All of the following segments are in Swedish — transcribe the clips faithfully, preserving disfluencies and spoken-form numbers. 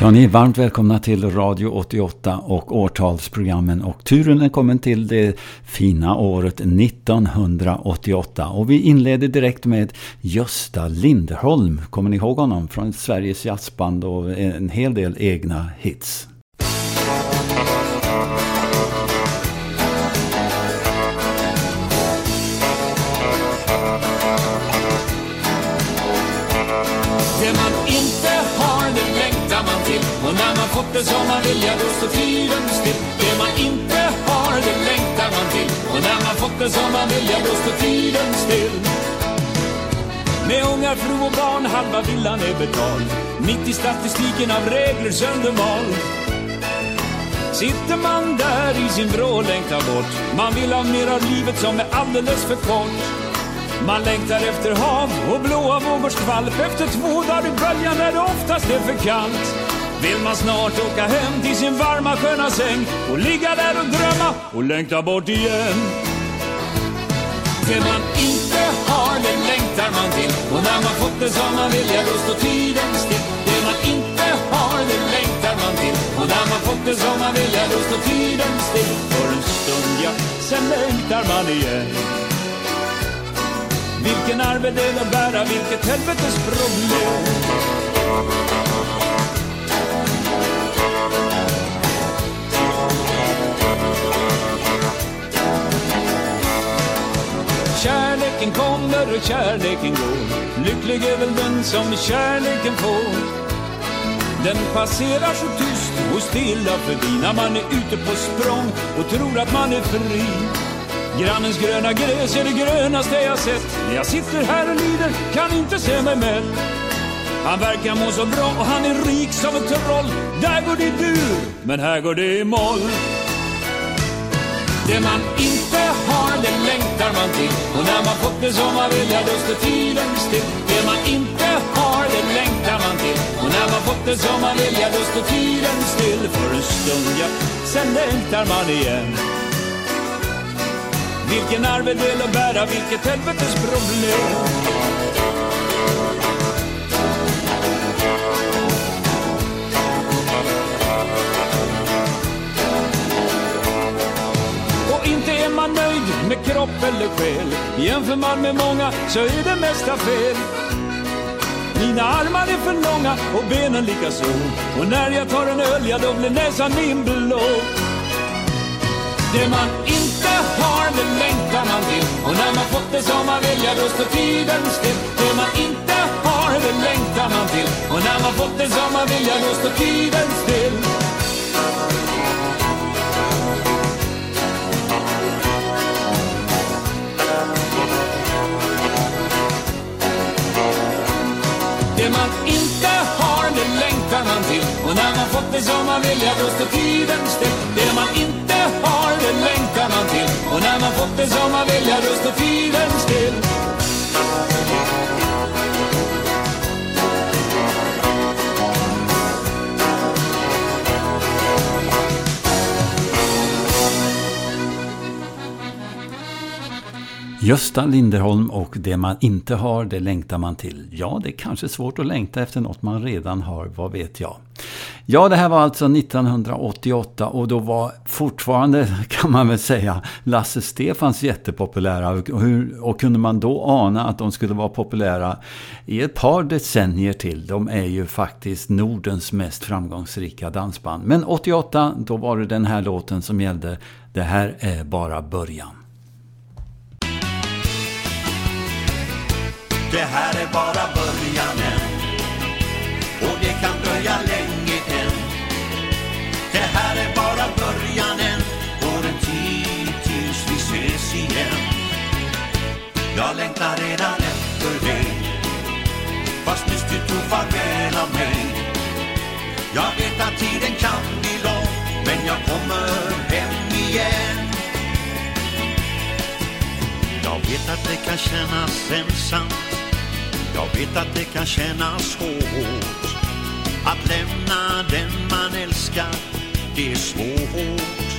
Ja, ni är varmt välkomna till Radio åttioåtta och årtalsprogrammen, och turen är kommen till det fina året nittonhundraåttioåtta, och vi inleder direkt med Gösta Linderholm. Kommer ni ihåg honom från Sveriges jazzband och en hel del egna hits? Det man inte har, det längtar man till. Och när man fått det som man vill, ja då står tiden still. Det man inte har, det längtar man till. Och när man fått det som man vill, ja då står tiden still. Med ungar, fru och barn, halva villan är betald. Mitt i statistiken av regler söndermal. Sitter man där i sin vrå och längtar bort. Man vill ha mer av livet som är alldeles för kort. Man längtar efter hav och blåa vågors skvalp. Efter två dagar i böljan när det oftast är för kallt. Vill man snart åka hem till sin varma sköna säng och ligga där och drömma och längta bort igen. Det man inte har, det längtar man till. Och när man fått det som man vill, ja då står tiden still. Det man inte har, det längtar man till. Och när man fått det som man vill, ja då står tiden still. För en stund, ja, sen längtar man igen. Vilken arbetsdel att bära, vilket helvetes problem. Kärleken kommer och kärleken går. Lycklig är väl den som kärleken får. Den passerar så tyst och stilla förbi när man är ute på språng och tror att man är fri. Grannens gröna gräs är det grönaste jag sett. När jag sitter här och lider kan inte se mig mätt. Han verkar må så bra och han är rik som ett troll. Där går det i dur, men här går det i moll. Det man inte har, det längtar man till. Och när man fått det som man vill, ja då står tiden still. Det man inte har, det längtar man till. Och när man fått det som man vill, ja då står tiden still. För en stund, ja, sen längtar man igen. Vilken arbetsdel att bära, vilket helvetes problem. Och inte är man nöjd med kropp eller själ. Jämför man med många så är det mesta fel. Mina armar är för långa och benen lika så. Och när jag tar en öl, ja då blir näsan min blå. Det man inte har, det längtar man till. Och när man fått det som man vill, ja då står tiden still. Det man inte har, det längtar man till. Och när man fått det som man vill, ja då står tiden still. Det man inte har, det längtar man till. Och när man fått det som man vill, ja då står tiden still. Det man inte har, det längtar man till. Och när man fått det som man vill, ja då står tiden still. Gösta Linderholm och det man inte har, det längtar man till. Ja, det är kanske svårt att längta efter något man redan har, vad vet jag. Ja, det här var alltså nittonhundraåttioåtta, och då var fortfarande, kan man väl säga, Lasse Stefans jättepopulära. Och, hur, och kunde man då ana att de skulle vara populära i ett par decennier till? De är ju faktiskt Nordens mest framgångsrika dansband. Men åttioåtta, då var det den här låten som gällde. Det här är bara början. Det här är bara början än, och det kan dröja länge än. Det här är bara början än, och en tid tills vi ses igen. Jag längtar redan efter dig, fast nyss du tog farväl av mig. Jag vet att tiden kan bli lång, men jag kommer hem igen. Jag vet att det kan kännas ensamt. Jag vet att det kan kännas hårt att lämna den man älskar, det är svårt.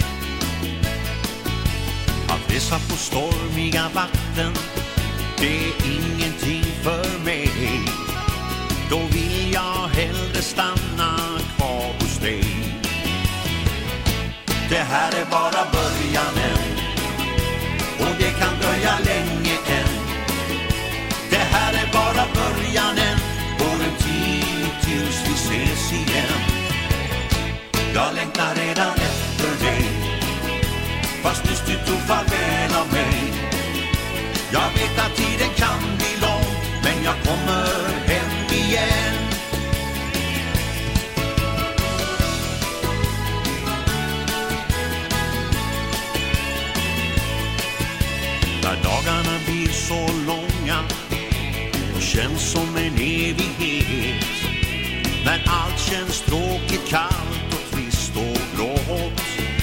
Att resa på stormiga vatten, det är ingenting för mig. Då vill jag hellre stanna kvar Det här är bara början än, och det kan dröja länge än. Det här är bara början än, går en tid tills vi ses igen. Jag längtar redan efter dig, fast nyss du tog farväl av mig. Jag vet att tiden kan bli lång, men jag kommer hem igen. När dagarna blir så långa och känns som en evighet, när allt känns tråkigt, kallt och trist och grått,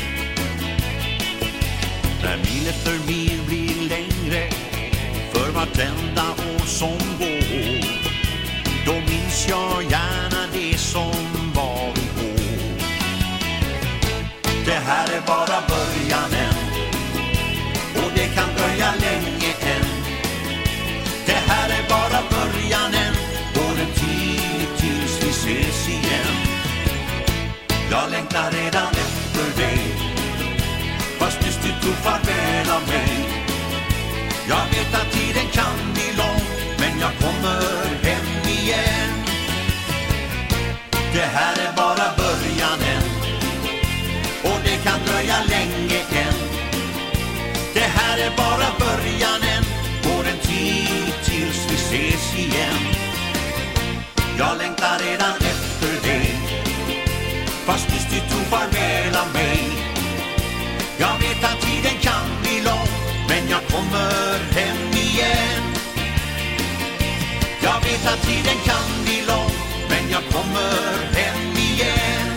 när mil efter mil blir längre för vartenda år som går, då minns jag gärna det som var igår. Det här är bara början än, och det kan dröja länge än. Det här är bara början än, går en tid tills vi ses igen. Jag längtar redan efter dig, fast nyss du tog farväl av mig. Jag vet att tiden kan bli lång, men jag kommer hem igen. Det här är bara början än, och det kan dröja länge än. Det här är bara början än, går en tid tills vi ses igen. Jag längtar redan efter dig, fast nyss du tog farväl av mig. Jag vet att tiden kan bli lång, men jag kommer hem igen. Jag vet att tiden kan bli lång, men jag kommer hem igen.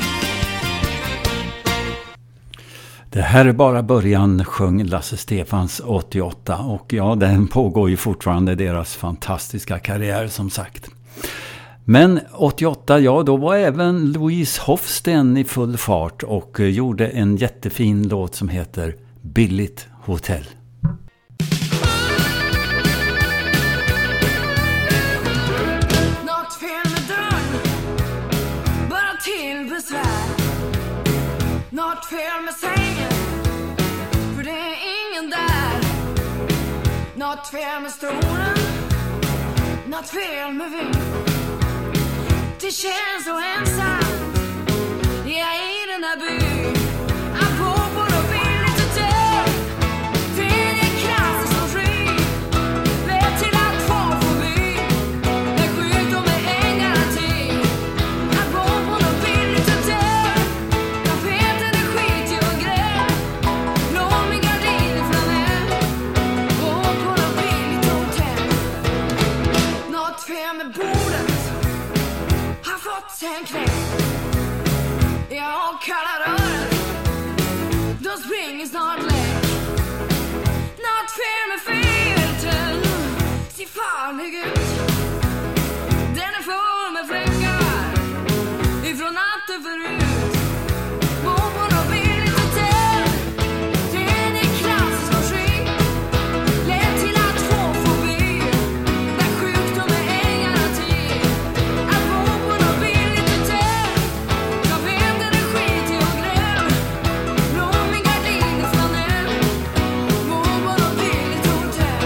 Det här är bara början, sjöng Lasse Stefans åttioåtta, och ja, den pågår ju fortfarande, deras fantastiska karriär som sagt. Men åttioåtta, ja, då var även Louise Hofsten i full fart och gjorde en jättefin låt som heter Billigt hotell. Något fel med dörren, bara till besvär. Något fel med sängen, för det är ingen där. Något fel med stolen, något fel med vin. Det känns så ensamt, jag är i den här byn. Jag bor på något billigt hotell, tredje klass som fri. Lätt till att få förbi, jag skjuter med en garanti. Jag bor på något billigt hotell, tapeten är skitig och grön. Blommig gardiner framöver, bor på något billigt hotell. Något fel med bordet, har fått en knäck. Jag kallar rören, de springer snart läck. Något fel med filten, ser farlig ut. Den är full med fläckar ifrån natten förut. Bor på något billigt hotell, tredje klass som skit. Lätt till att få förbi, där sjukdom är en garanti. Att bo på något billigt hotell, jag vet att det skiter och gräv. Blommig gardiner flanell, bor på något billigt hotell.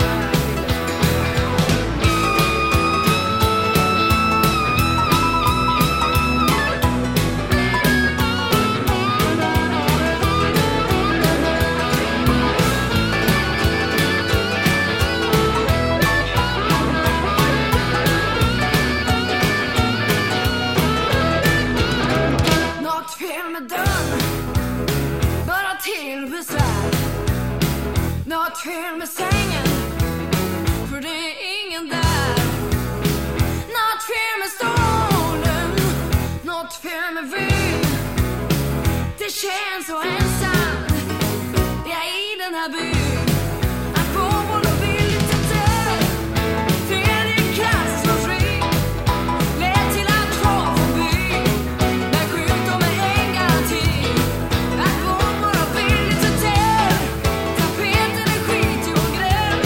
Något fel med dörren, bara till besvär. Något fel med sängen, för det är ingen där. Något fel med stolen, något fel med vin. Det känns så ensamt, jag är i den här byn. Att bo på något billigt hotell, tredje klass som fri. Lätt till att få förbi, där sjukdom är en garanti. Att bo på något billigt hotell, tapeten är skitig och grön.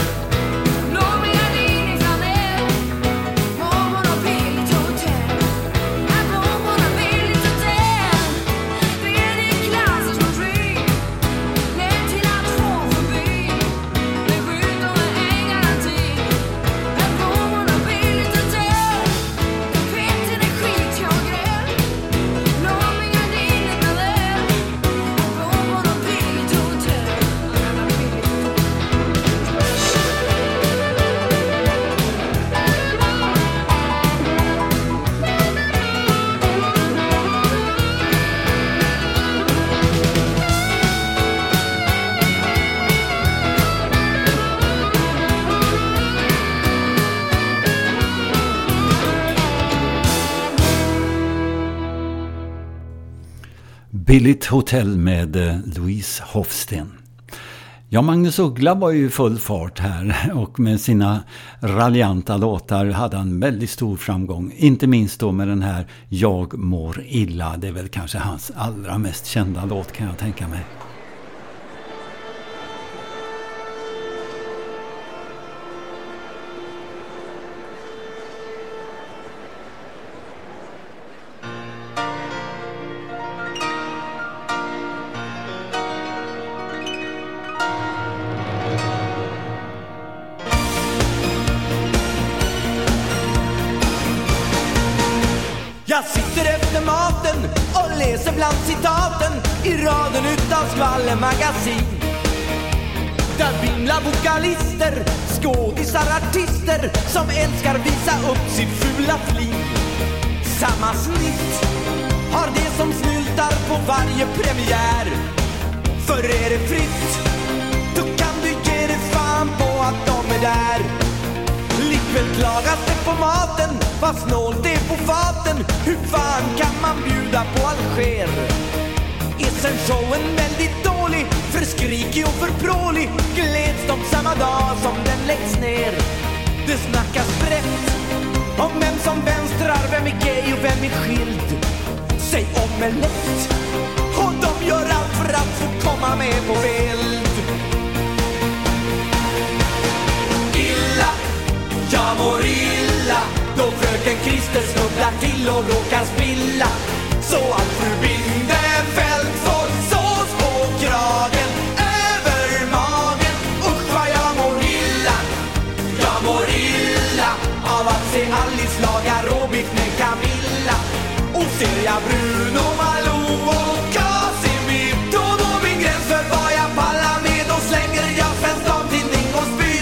Billigt hotell med Louise Hofsten. Ja, Magnus Uggla var ju full fart här och med sina raljanta låtar hade han väldigt stor framgång. Inte minst då med den här Jag mår illa. Det är väl kanske hans allra mest kända låt, kan jag tänka mig. Jag sitter efter maten och läser bland citaten i raden utav skvallermagasin. Där vimlar vokalister, skådisar, artister som älskar visa upp sitt fula flin. Samma snitt har det som snyltar på varje premiär. För är det fritt, då kan du ge dig fan på att de är där. Likväl klagas det på maten, vad snålt det är på faten. Hur fan kan man bjuda på Alger? Är sen showen väldigt dålig, för skrikig och för prålig, gläds de samma dag som den läggs ner. Det snackas brett om vem som vänstrar, vem är gay och vem är skild. Säg omelett, och de gör allt för att få komma med på bild. Illa, jag mår illa, då fröken Christer snubblar till och råkar spilla. Så att fru Bindefeld får sås på kragen, över magen. Usch vad jag mår illa, jag mår illa av att se Alice laga råbiff med Camilla. Och ser jag Bruno, Malou och Casimir, då går min gräns för vad jag pallar med. Då slänger jag svensk damtidning och spyr.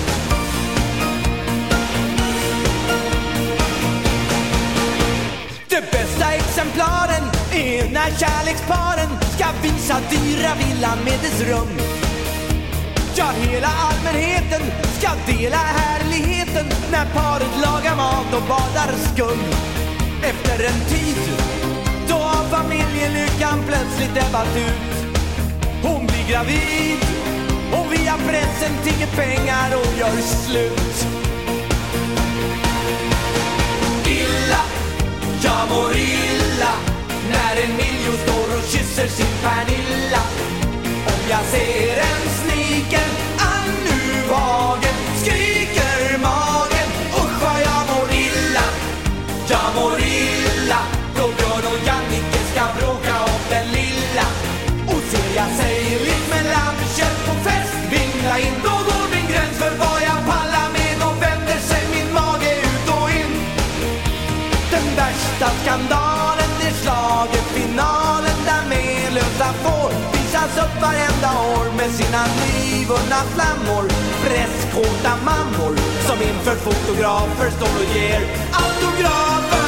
De bästa exemplaren är när kärleksparen ska visa dyra villan med dess rum. Ja, hela allmänheten ska dela härligheten när paret lagar mat och badar skum. Efter en tid, då har familjelyckan plötsligt ebbat ut. Hon blir gravid och via pressen tigger pengar och gör slut. Illa, jag mår illa när en miljon står och kysser sin Pernilla. Om jag ser en sniken Annuvagen, skriker magen, usch vad jag mår illa. Jag mår illa då Björn och Jannike ska bråka om den lilla. Och ser jag Seilit med lammkött på fest vingla in, då går min gräns för vad jag pallar med. Då vänder sig min mage ut och in. Den värsta skandalen, det är schlagerfinalen där medlösa får visas upp varenda år med sina nyvunna flammor. Presskåta mammor som inför fotografer står och ger autografer.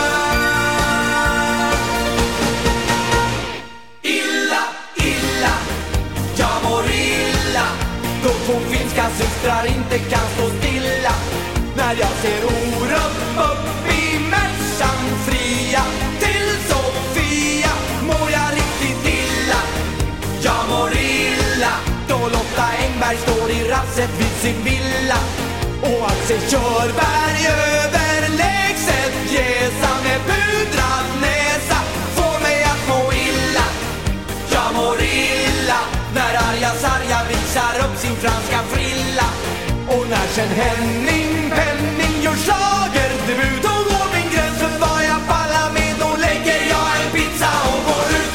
Illa, illa, jag mår illa då två finska systrar inte kan stå stilla. När jag ser Orup upp i Mersan fria till Sofia mår jag riktigt illa. Jag mår illa då Lotta Engberg står i rasset vid sin villa. Och Axel Körberg överlägset jäsa med pudrad näsa får mig att må illa. Jag mår illa när Arja Sarja visar upp sin franska frilla. Och när sen Henning Penning gör schlagerdebut, då går min gräns för vad jag pallar med. Då lägger jag en pizza och går ut.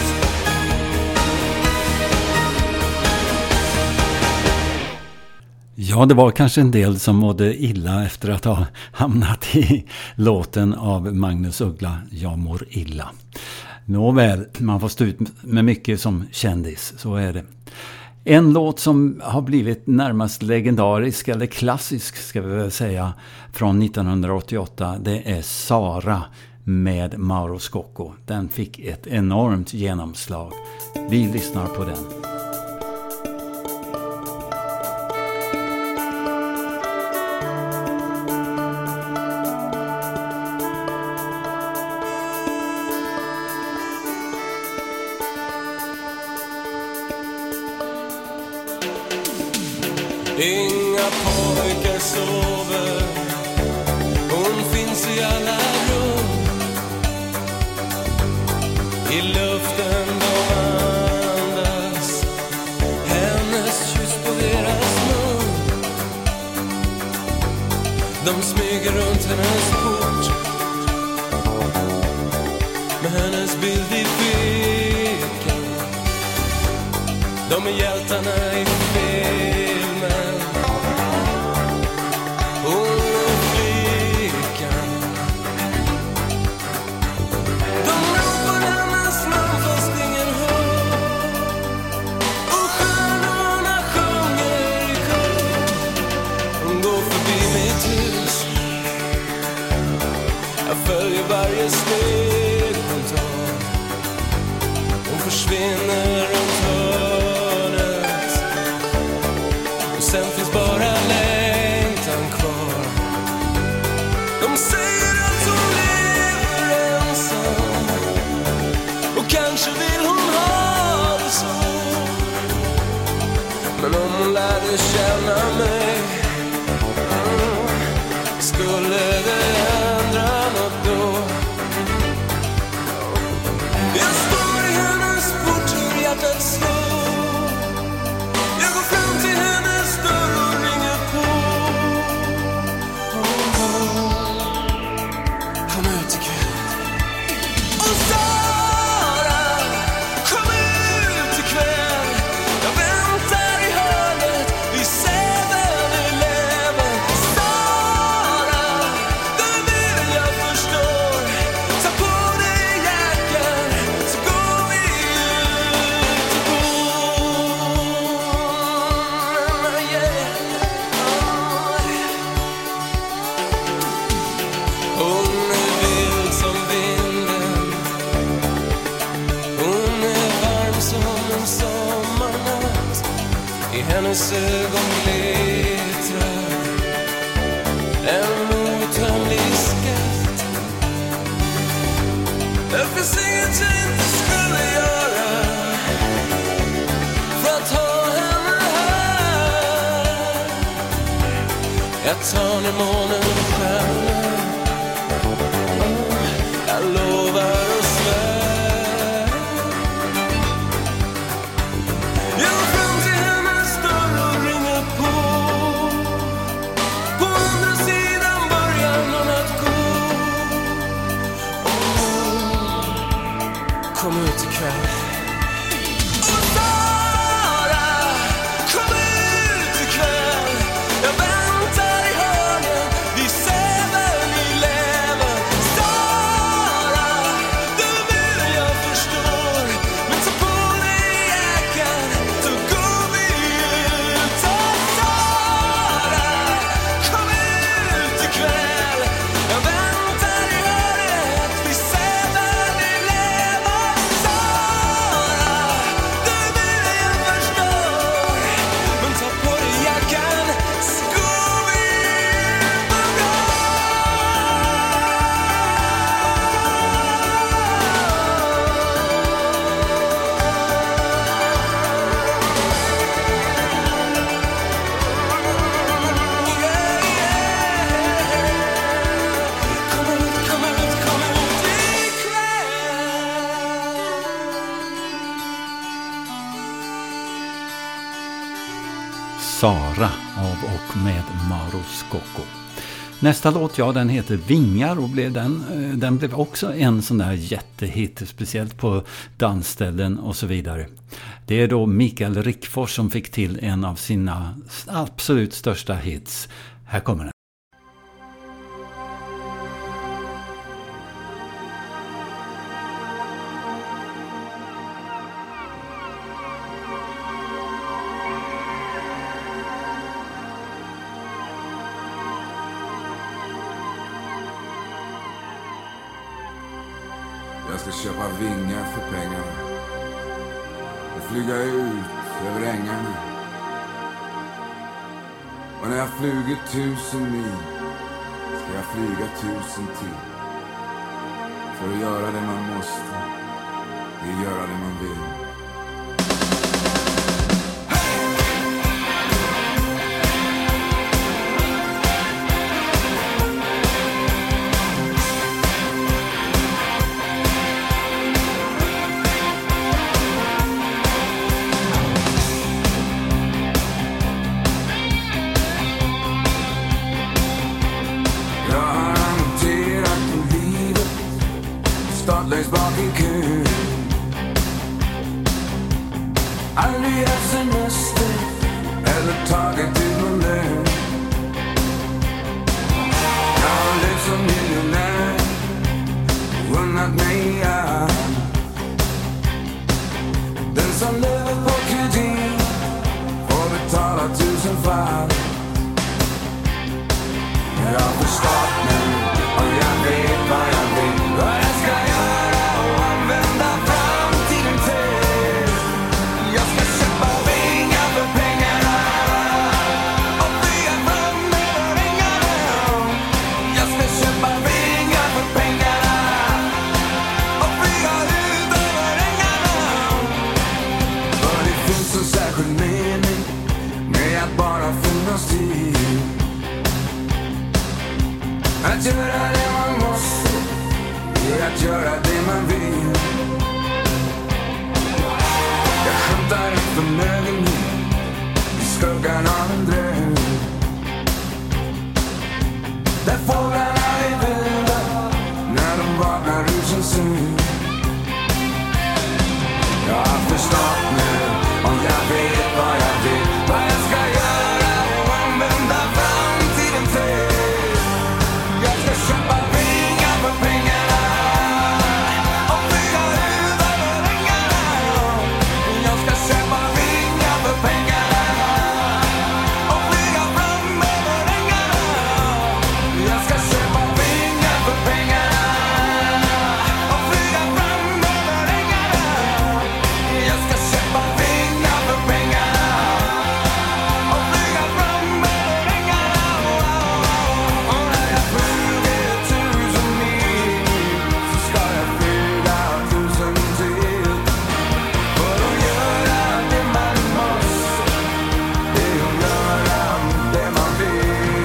Ja, det var kanske en del som mådde illa efter att ha hamnat i låten av Magnus Uggla, Jag mår illa. Nåväl, man får stå ut med mycket som kändis, så är det. En låt som har blivit närmast legendarisk eller klassisk ska vi väl säga från nittonhundraåttioåtta, det är Sara med Mauro Scocco. Den fick ett enormt genomslag. Vi lyssnar på den. Inga pojkar sover, hon finns i alla rum. I luften de andas, hennes kyss på deras mun. De smyger runt hennes port med hennes bild i fickan. De är hjältarna i filmen. Hon är flickan. De ropar hennes namn fast ingen hör. Och stjärnorna sjunger i kör. Hon går förbi mitt hus. Jag följer varje steg hon tar. Hon försvinner runt hörnet. Och sen finns bara längtan kvar. De säger att hon lever ensam. Och kanske vill hon ha det så. Men om hon lärde känna mig, mm, skulle det ändra något då. Jag står i hennes port, hur hjärtat slår. Jag går fram till hennes dörr och ringer på. Oh, oh. Kom ut ikväll. Och Sara, kom ut ikväll. Jag väntar i hörnet vid seven eleven. Sara, du vill jag förstår. Ta på dig jackan så går vi ut och går. Yeah. Hon är vild som vinden. Hon är varm som en sommarnatt. I hennes ögon glittrar en outtömlig skatt. Det finns inget jag inte skulle göra för att ha henne här. Jag tar ner månen och stjärnor. Jag lovar och svär. Jag går fram till hennes dörr och ringer på. På andra sidan börjar någon att gå. Oh, kom ut ikväll. Och Sara, kom ut ikväll. Jag väntar i hörnen vid seven eleven. Sara, du vill jag förstår. Men ta på dig jackan så går vi ut. Och Sara, kom ut ikväll. Jag väntar i hörnet vid seven eleven. Sara, du vill jag förstår. Men ta på dig jackan så går vi ut och går. Yeah, yeah. Kom ut, kom ut, kom ut ikväll. Sara av och med Mauro Scocco. Nästa låt, ja, den heter Vingar och blev den, eh, den blev också en sån där jättehit, speciellt på dansställen och så vidare. Det är då Mikael Rickfors som fick till en av sina absolut största hits. Här kommer den. Jag ska köpa vingar för pengarna och flyga ut över ängarna. Och när jag flugit tusen mil ska jag flyga tusen till. För att göra det man måste, det är göra det man vill. Jag har förstått nu och jag vet vad jag vill. Vad jag ska göra och använda framtiden till. Jag ska köpa vingar för pengarna och flyga fram över ängarna. Jag ska köpa vingar för pengarna och flyga ut över ängarna. För det finns en särskild mening med att bara finnas till. Att göra det man måste är att göra det man vill. Jag skjuter en förmögenhet i skuggan av en dröm. Där fåglarna är vilda när de vaknar ur sin sömn. Jag har förstått nu och jag vet vad jag vill. Vad jag ska göra och använda framtiden till. Jag ska köpa vingar för pengarna och flyga ut över ängarna. Jag ska köpa vingar för pengarna och flyga fram över ängarna. Jag ska köpa vingar för pengarna och flyga fram över ängarna. Jag ska köpa vingar för pengarna och flyga fram över ängarna. Och när jag flyger tusen mil så ska jag flyga tusen till. För att göra det man måste, det är att göra det man vill.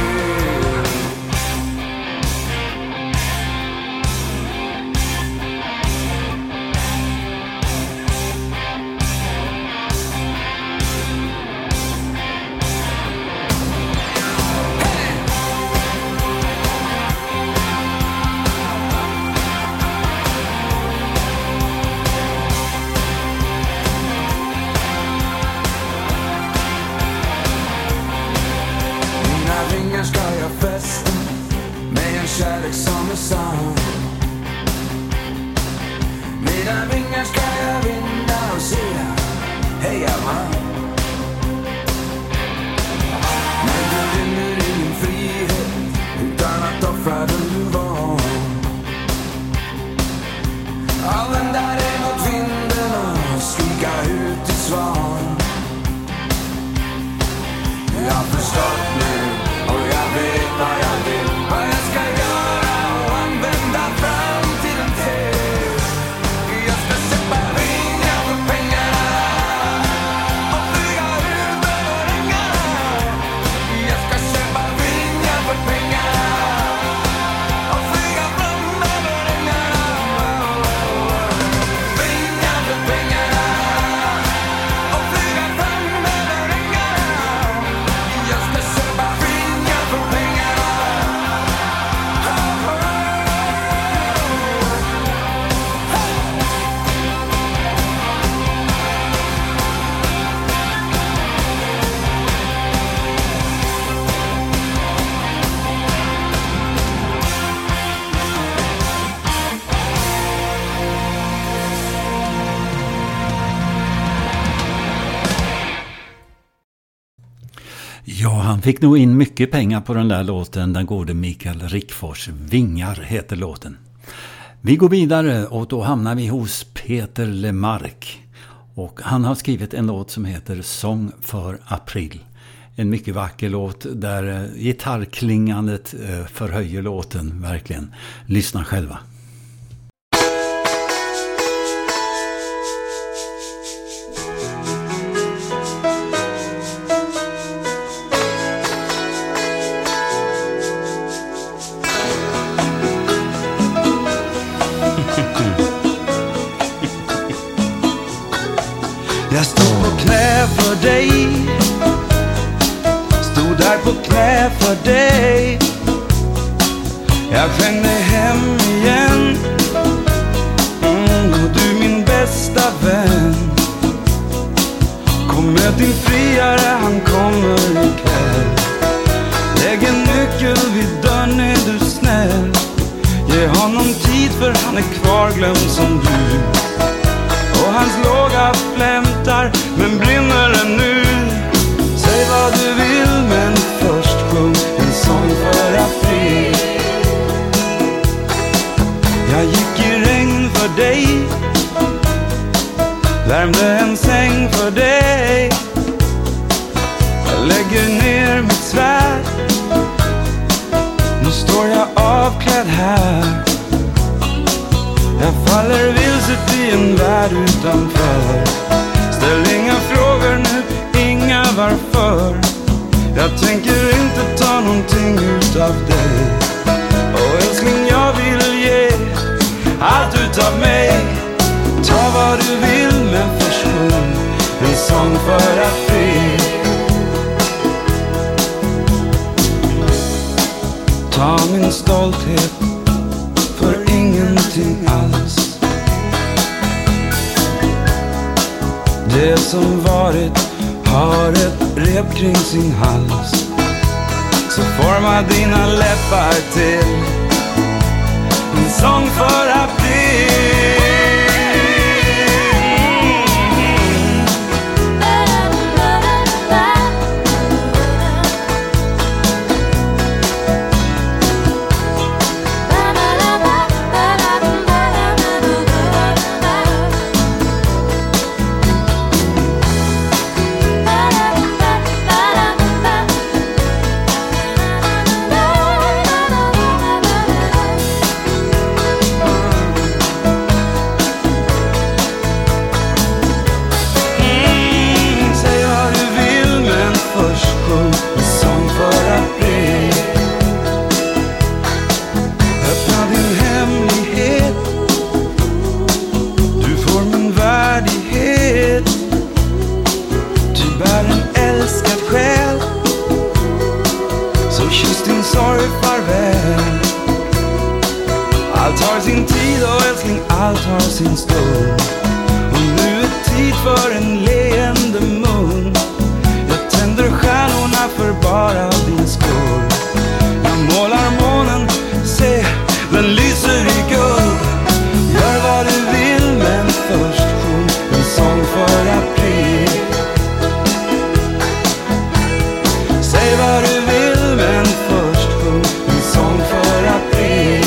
Mina vingar ska jag fästa med en kärlek som är sann. Mina vingar ska jag vinna och säga heja man. Men du vinner ingen frihet utan att offra den du var. Använda dig mot vinden och skrika ut i svar. Jag har förstått nu och jag vet vad jag vill. Vad jag ska göra och använda framtiden till. Jag ska köpa vingar för pengarna och flyga ut över ängarna. Jag ska köpa vingar för pengarna och flyga fram över ängarna. Vingar för pengarna och flyga fram över ängarna. Jag ska köpa vingar för pengarna. Ja, han fick nog in mycket pengar på den där låten. Den gode Mikael Rickfors. Vingar heter låten. Vi går vidare och då hamnar vi hos Peter Lemark. Och han har skrivit en låt som heter Sång för april. En mycket vacker låt där gitarrklingandet förhöjer låten verkligen. Lyssna själva. Jag stod på knä för dig, stod där på knä för dig. Jag sjöng dig hem igen, mm, och du min bästa vän. Kom med din friare, han kommer ikväll. Lägg en nyckel vid dörren, är du snäll. Ge honom tid för han är kvarglömd som du. Och hans låga flämtar, men brinner ännu. Säg vad du vill, men först sjung en sång för lägger ner mitt svärd. Nu står jag avklädd här. Jag faller vilset i en värld utanför. Ställ inga frågor nu, inga varför. Jag tänker inte ta någonting utav dig. Och älskling, jag vill ge allt utav mig. Ta vad du vill, men först sjung en sång för april. Ta min stolthet för ingenting alls. Det som varit har ett rep kring sin hals. Så forma dina läppar till en sång för april. Allt har sin tid och älskling, allt har sin stund. Och nu är tid för en leende mun. Jag tänder stjärnorna för bara din skull. Jag målar månen, se, den lyser i guld. Gör vad du vill, men först sjung en sång för april. Säg vad du vill, men först sjung en sång för april.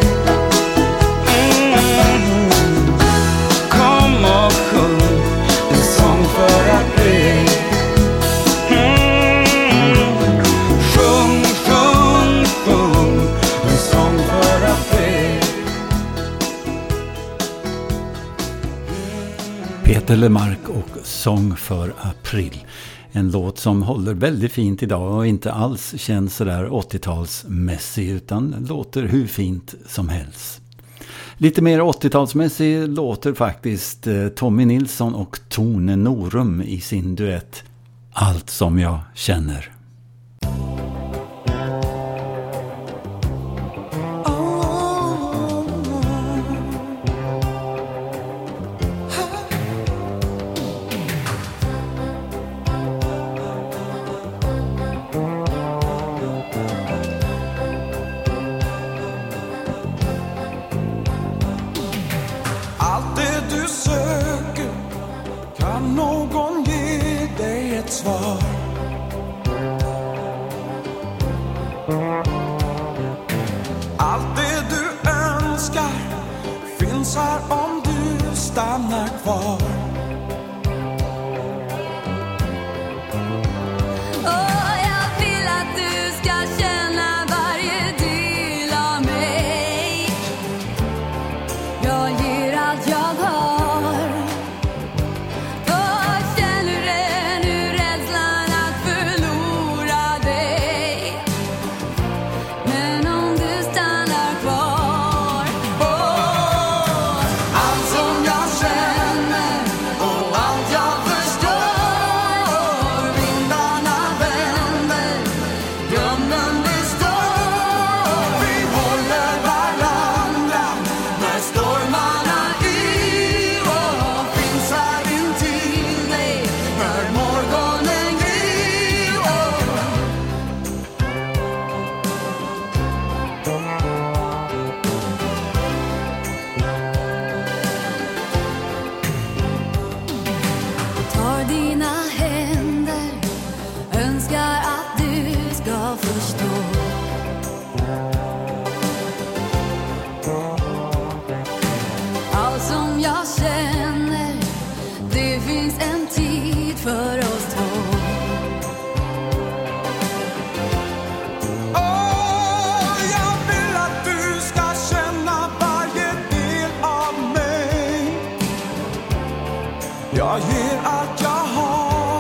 Peter Lemark och Sång för april. En låt som håller väldigt fint idag och inte alls känns sådär åttiotalsmässig utan låter hur fint som helst. Lite mer åttiotalsmässig låter faktiskt Tommy Nilsson och Tone Norum i sin duett Allt som jag känner. Allt som jag känner Jag ger allt jag har.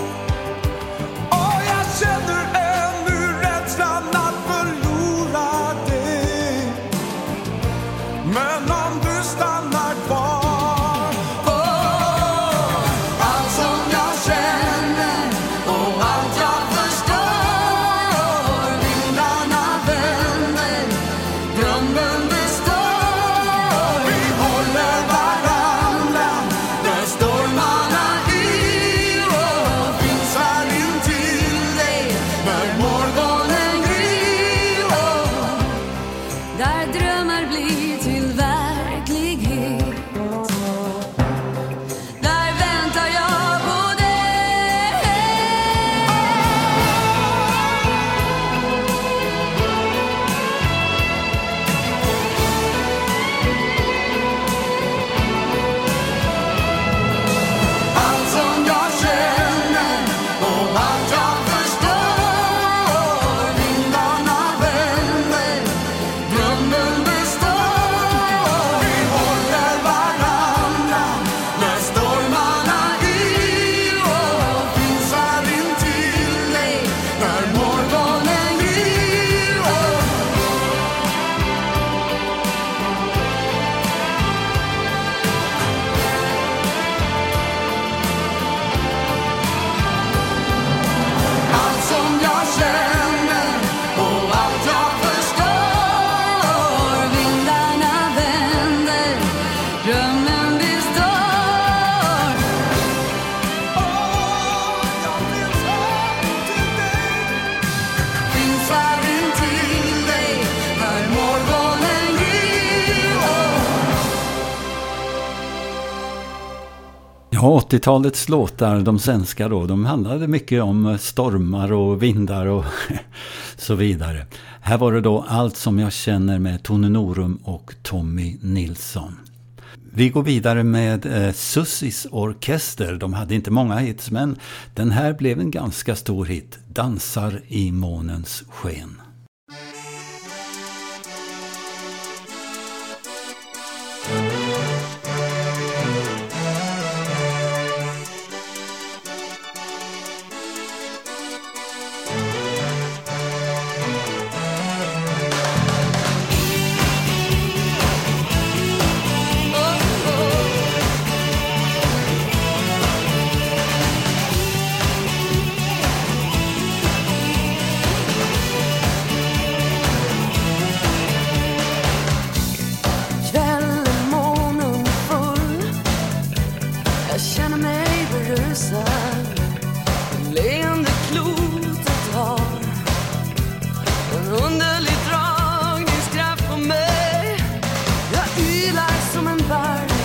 Och jag känner ännu rädslan att förlora dig. Men om du stannar kvar, oh, allt som jag känner och allt jag förstår, vindarna vänder, drömmen består. Vi håller varandra när stormarna yr och finns här intill dig när morgonen gryr. Där drömmar blir till verklighet. Där väntar jag på dig. Allt som jag känner och allt jag förstår, vindarna vänder, drömmen består. Vi håller varandra när stormarna yr och finns här intill dig när morgonen gryr. Allt som jag känner och allt jag förstår, Vindarna vänder, drömmen består. finns här intill dig när morgonen gryr. Ja, åttiotalets låtar, de svenska då, de handlade mycket om stormar och vindar och så vidare. Här var det då Allt som jag känner med Tone Norum och Tommy Nilsson. Vi går vidare med eh, Sussies orkester. De hade inte många hits, men den här blev en ganska stor hit. Dansar i månens sken. Kvällen, månen full. Jag känner mig berusad. Leende klotet har en underlig dragningskraft på mig. Jag ylar som en varg,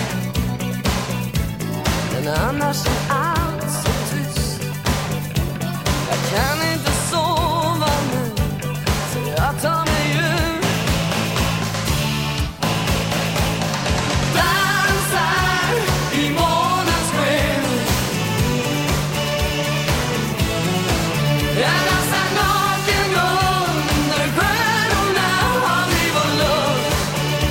men annars är allt så tyst. Jag kan inte sova nu, så jag tar mig ut. Dansar i månens sken. Jag dansar naken under stjärnorna av liv och lust.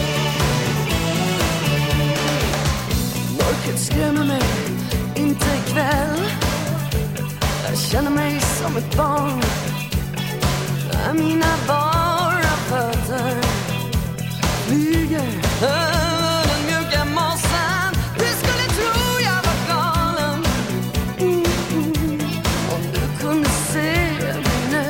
Mörkret skrämmer mig inte ikväll. Jag känner mig som ett barn när mina bara fötter flyger över den mjuka mossan. Du skulle tro jag var galen, mm, mm, om du kunde se mig nu.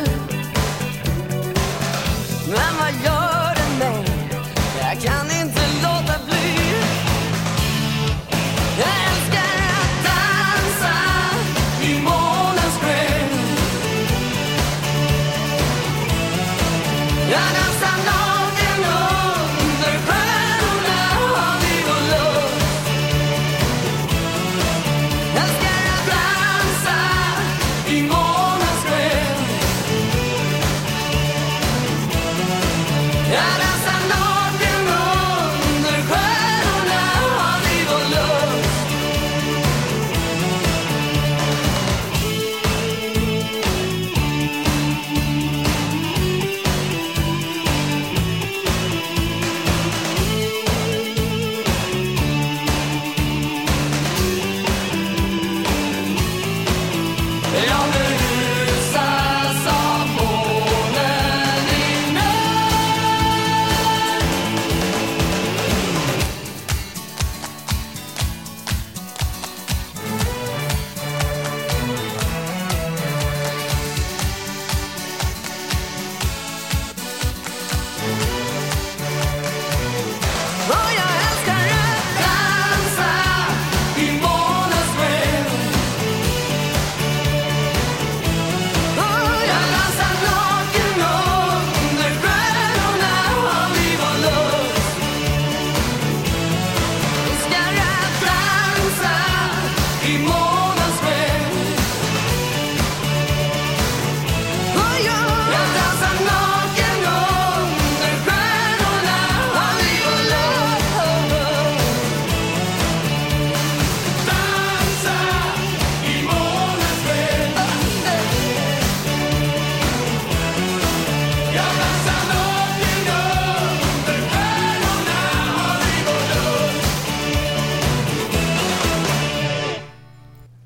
Men vad gör det mig? Jag kan inte låta bli. Jag älskar att dansa i månens sken. Jag dansar naken under stjärnorna av liv och lust. Älskar att dansa i månens sken. Jag dansar naken under stjärnorna av liv och lust.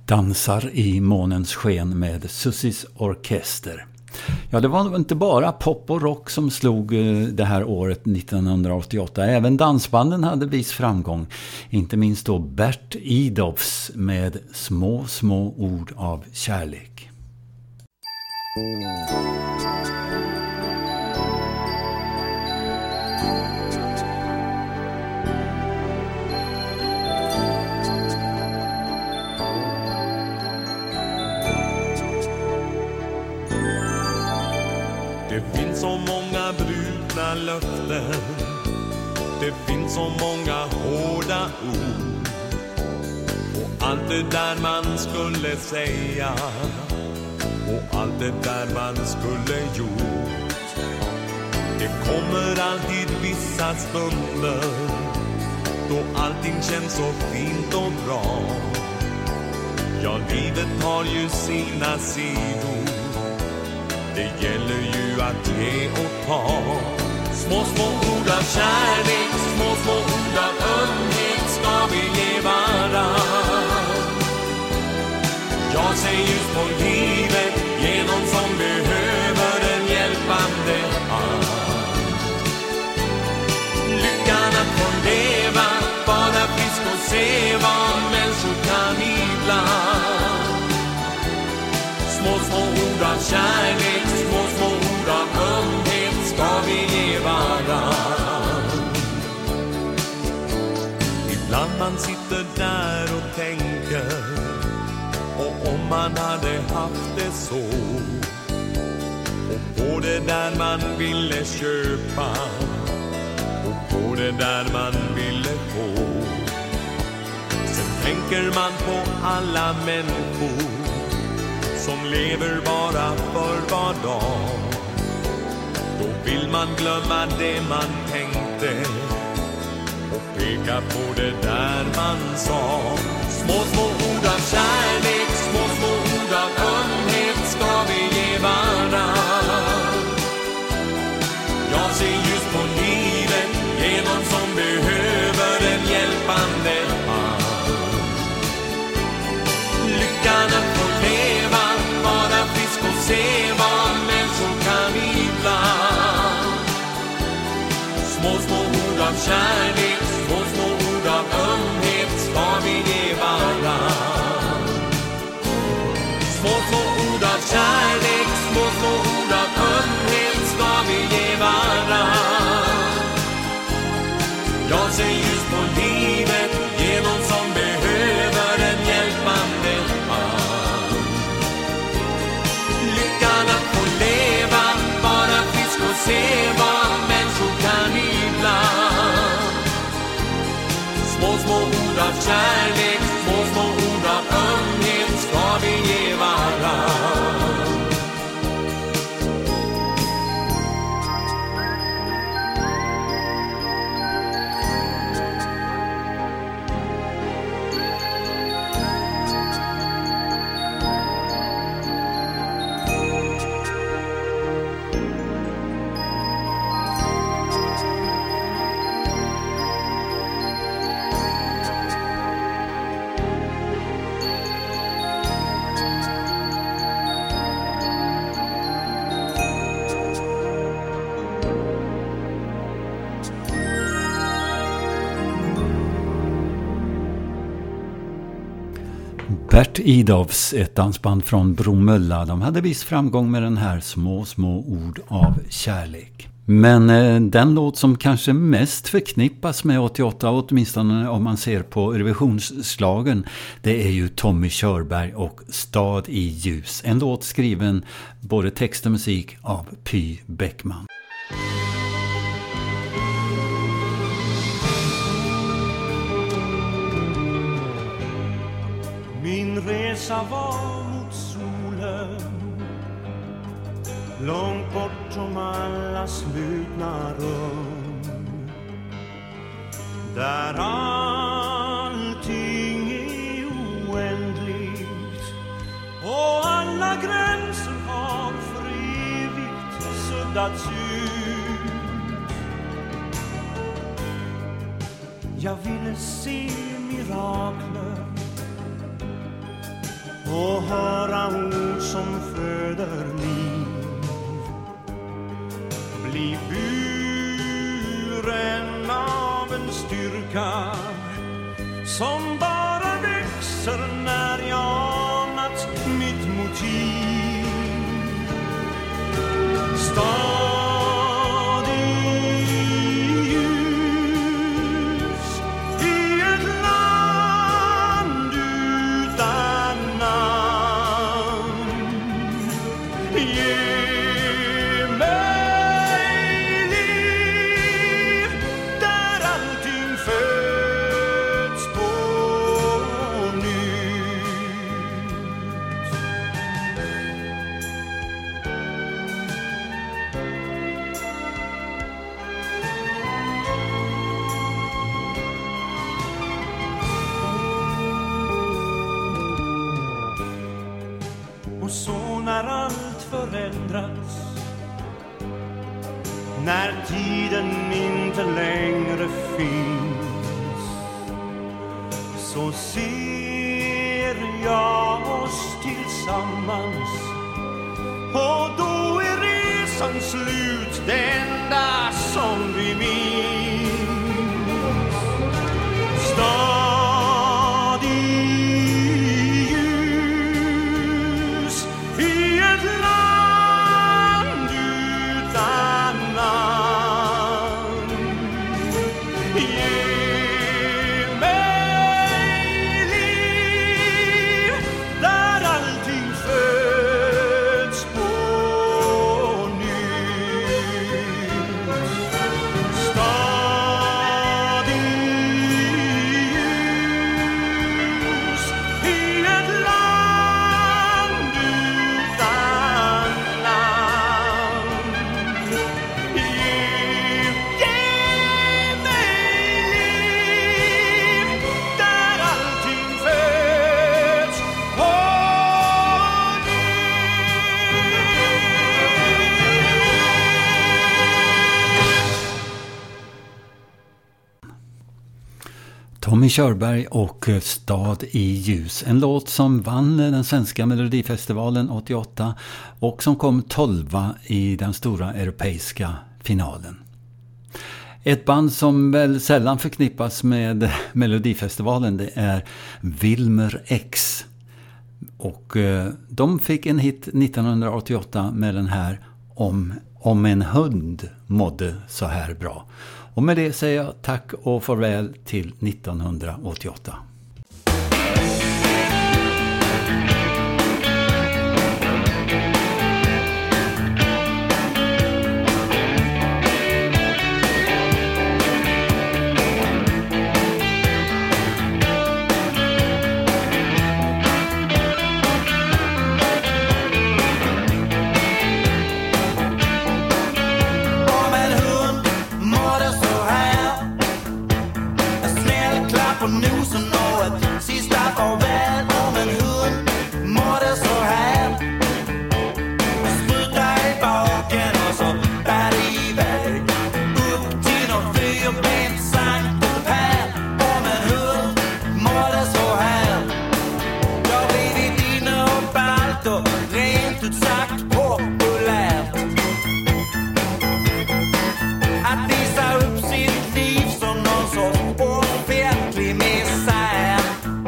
Dansar i månens sken med Sussies orkester. Ja, det var inte bara pop och rock som slog det här året nittonhundraåttioåtta. Även dansbanden hade viss framgång. Inte minst då Bert Idolfs med Små, små ord av kärlek. Det finns så många brutna löften. Det finns så många hårda ord. Och allt det där man skulle säga. Och allt det där man skulle gjort. Det kommer alltid vissa stunder då allting känns så fint och bra. Ja, livet har ju sina sidor. Det gäller ju att ge och ta. Små, små ord av kärlek, små, små ord av ömhet ska vi ge varann. Jag ser ljus på livet, ge någon som behöver en hjälpande hand. Lyckan att få leva, vara frisk och se vad människor kan ibland. Små, små ord av kärlek, små, små ord av ömhet ska vi ge varann. Ibland man sitter där och tänker, och om man hade haft det så. Och på det där man ville köpa, och på det där man ville få. Sen tänker man på alla människor som lever bara för var dag. Då vill man glömma det man tänkte och peka på det där man sa. Små, små ord av kärlek, små, små ord av ömhet ska vi ge varann. Jag ser ljus på livet, ge någon som behöver en hjälpande hand. Lyckan att få leva, vara frisk och se vad människor kan ibland. Små, små ord av kärlek, små, små ord av ömhet ska vi ge varann. Små, små ord av kärlek, små, små ord av ömhet ska vi ge varann. Jag ser ljus på livet, ge någon som behöver en hjälpande hand. Lyckan att få leva, vara frisk och se vad människor kan ibland. Små, små ord av kärlek, små, små ord av ömhet ska vi ge varann. Bert Idolfs, ett dansband från Bromölla, de hade viss framgång med den här Små, små ord av kärlek. Men eh, den låt som kanske mest förknippas med åttioåtta, åtminstone om man ser på revisionsslagen, det är ju Tommy Körberg och Stad i ljus. En låt skriven både text och musik av Py Bäckman. Min resa var mot solen, långt bortom alla slutna rum, där allting är oändligt och alla gränser har för evigt suddats ut. Jag ville se mirakler, och höra ord som föder liv. Bli buren av en styrka som bara växer när jag anat mitt motiv. Stadig ljus i ett land utan namn. Ge mig liv där allting föds på nytt. Och så när allt förändras, när tiden inte längre finns, så ser jag oss tillsammans. Och då är resan slut, det enda som vi minns. Stadig ljus i ett land utan namn. Ge mig liv där allting föds på nytt. Stadig ljus i ett land utan namn. Ge, ge mig liv där allting föds på Tommy Körberg och Stad i ljus. En låt som vann den svenska Melodifestivalen åttioåtta och som kom tolva i den stora europeiska finalen. Ett band som väl sällan förknippas med Melodifestivalen, det är Wilmer X. Och eh, de fick en hit nittonhundraåttioåtta med den här om, om en hund mådde så här bra. Och med det säger jag tack och farväl till nittonhundraåttioåtta. Om en hund mådde så här, en snäll klapp på nosen och ett sista farväl. Om en hund mådde så här, spruta i baken och så bär det iväg upp till någon fyrbent Sankt Per. Om en hund mådde så här, jag har blivit inne och ballt och rent ut sagt populärt att visa upp sitt liv som någon sorts offentlig misär.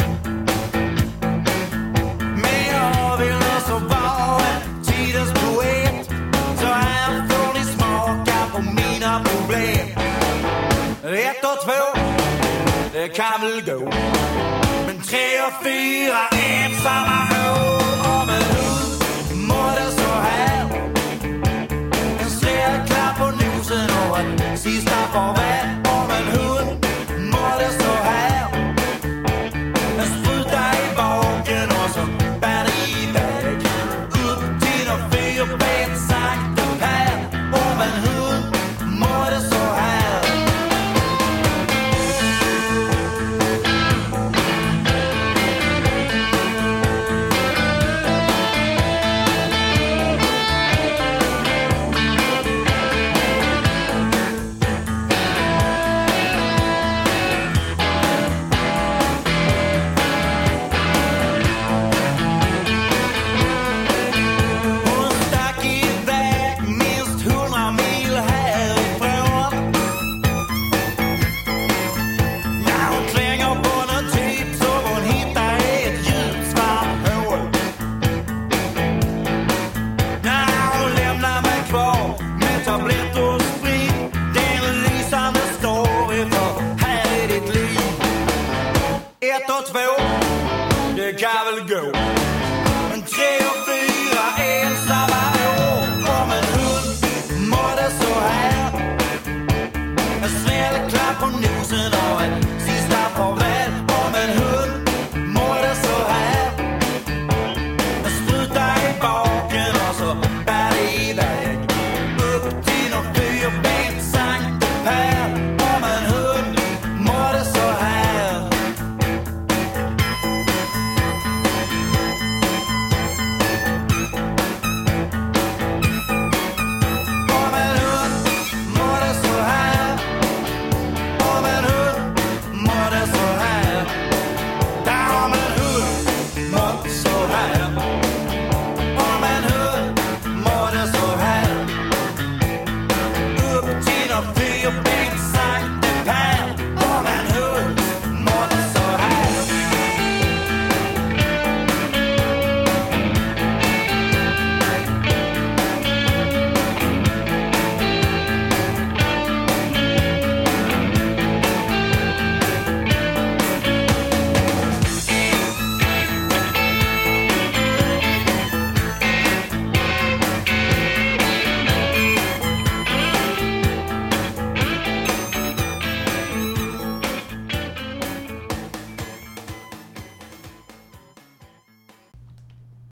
Men jag vill också vara en tidens poet, så här får ni smaka på mina problem. Ett och två, det kan väl gå, men tre och fyra ensamma år. Om en hund mådde så här, en snäll klapp på nosen och ett sista farväl. Om en hund mådde så här, en spruta i baken och så bär det iväg upp till någon fyrbent Sankt Per. Om en hund mådde så här. go.